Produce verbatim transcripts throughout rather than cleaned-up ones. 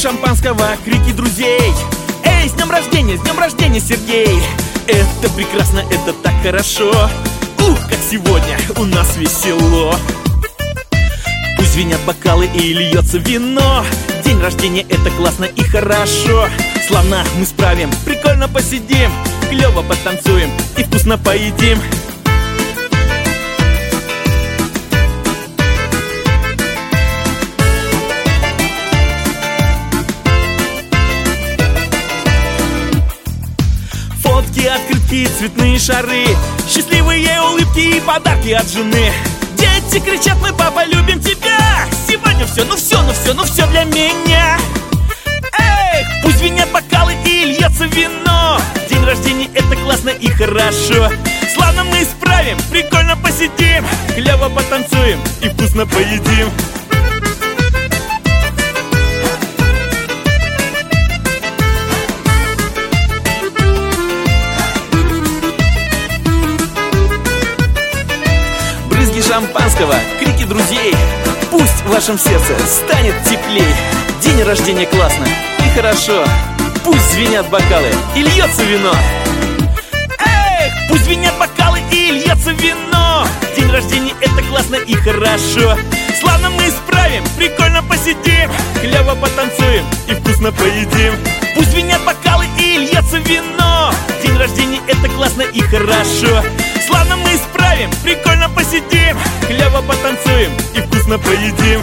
шампанского, крики друзей. Эй, с днем рождения, с днем рождения, Сергей! Это прекрасно, это так хорошо. Ух, как сегодня у нас весело. Пусть звенят бокалы и льется вино. День рождения — это классно и хорошо. Славно мы справим, прикольно посидим, клёво потанцуем и вкусно поедим. Фотки, открытки, цветные шары, счастливые улыбки и подарки от жены. Дети кричат: мы, папа, любим тебя. Сегодня все, ну все, ну все, ну все для меня. Эх, пусть звенят бокалы и льется вино. День рождения — это классно и хорошо. Славно мы исправим, прикольно посидим, клево потанцуем и вкусно поедим. Брызги шампанского, крики друзей. Пусть в вашем сердце станет теплей. День рождения классно и хорошо. Пусть звенят бокалы и льется вино. Эх, пусть звенят бокалы и льется вино. День рождения — это классно и хорошо. Славно мы исправим, прикольно посидим, клево потанцуем и вкусно поедим. Пусть звенят бокалы и льется вино. День рождения — это классно и хорошо. Славно мы исправим, прикольно посидим, клево потанцуем и вкусно поедим.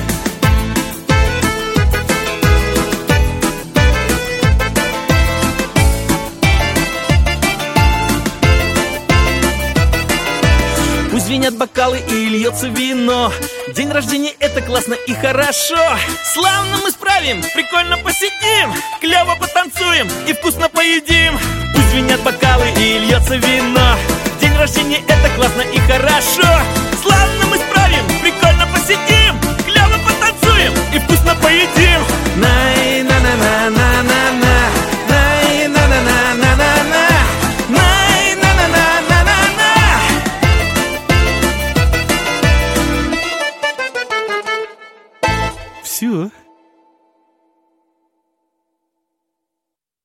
Пусть звенят бокалы и льется вино. День рождения — это классно и хорошо. Славно мы справим, прикольно посидим, клево потанцуем и вкусно поедим. Пусть звенят бокалы и льется вино. День рождения — это классно и хорошо. Славно мы справим, прикольно посидим, клево потанцуем и вкусно поедим.